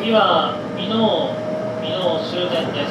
次は箕面終点です。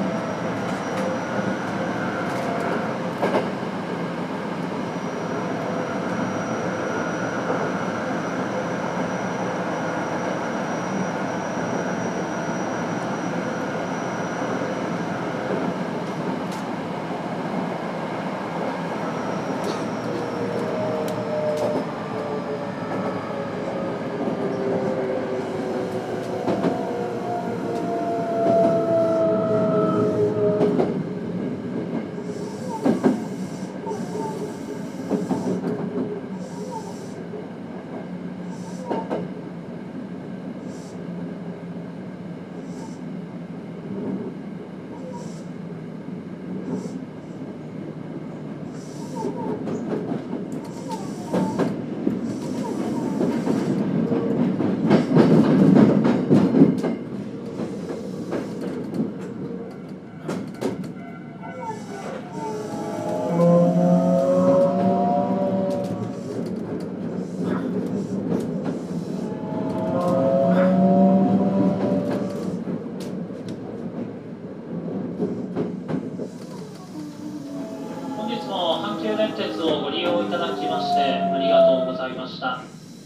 本日も阪急電鉄をご利用いただきましてありがとうございました。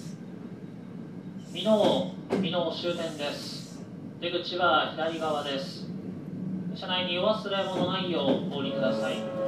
箕面終点です。出口は左側です。車内にお忘れ物ないようお降りください。